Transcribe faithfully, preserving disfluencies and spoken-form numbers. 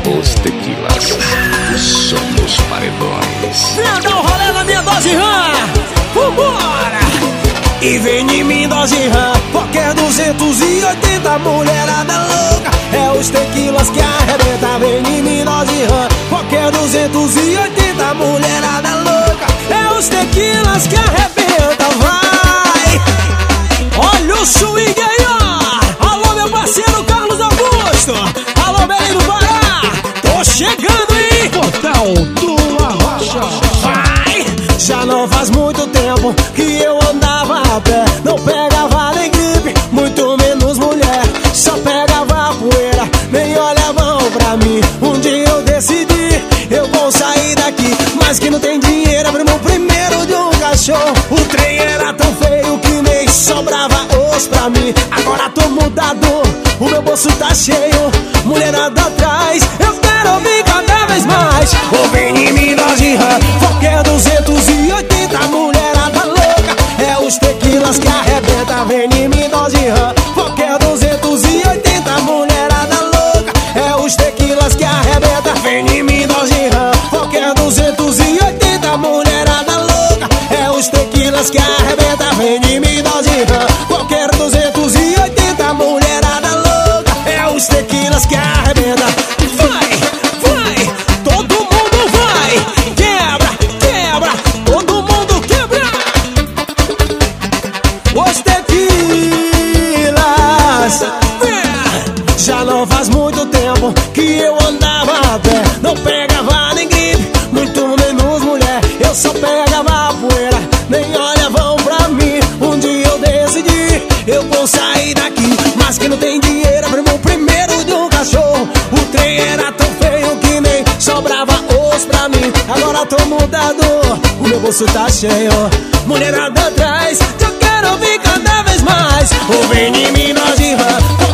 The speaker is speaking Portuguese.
Os tequilas, somos paredões. Vem dar um rolê na minha dose rã, vambora! E vem em mim dose rã, qualquer duzentos e oitenta, mulherada louca. É os tequilas que arrebenta. Vem em mim dose rã, qualquer duzentos e oitenta, mulherada louca. É os tequilas que arrebenta, vai! Olha o swing aí, ó! Alô, meu parceiro Carlos Augusto! Alô, Belém do Pará! Tô chegando, hein? Portal do Arrocha. Vai! Já não faz muito tempo que eu andava a pé. Não pegava nem gripe, muito menos mulher. Só pegava poeira, nem olhavam pra mim. Um dia eu decidi, eu vou sair daqui. Mas que não tem dinheiro, abri mão primeiro de um cachorro. O trem era tão feio que nem sobrava osso pra mim. Agora tô mudado, o meu bolso tá cheio. Mulherada atrás, eu quero ouvir cada vez mais. Ou vem em mim dose rã, qualquer duzentos e oitenta, mulherada louca. É os tequilas que arrebenta. Vem em mim dose rã, qualquer duzentos e oitenta, mulherada louca. É os tequilas que arrebenta. Vem em mim dose rã, qualquer duzentos e oitenta, mulherada louca. É os tequilas que arrebenta. Vem em mim dose rã, qualquer duzentos e oitenta, mulherada louca. É os tequilas que arrebenta. Vai, vai, todo mundo vai. Quebra, quebra, todo mundo quebra. Os tequilas. É. Já não faz muito tempo que eu andava a pé. Não pegava nem gripe, muito menos mulher. Eu só pegava poeira, nem olhavam pra mim. Um dia eu decidi, eu vou sair daqui. Mas que não tem dinheiro, abri mão primeiro de um cachorro. O trem era tão feio que nem sobrava osso pra mim. Agora tô mudado, o meu bolso tá cheio. Mulherada atrás, eu quero ouvir cada vez mais. Ou vem em mim dose rã,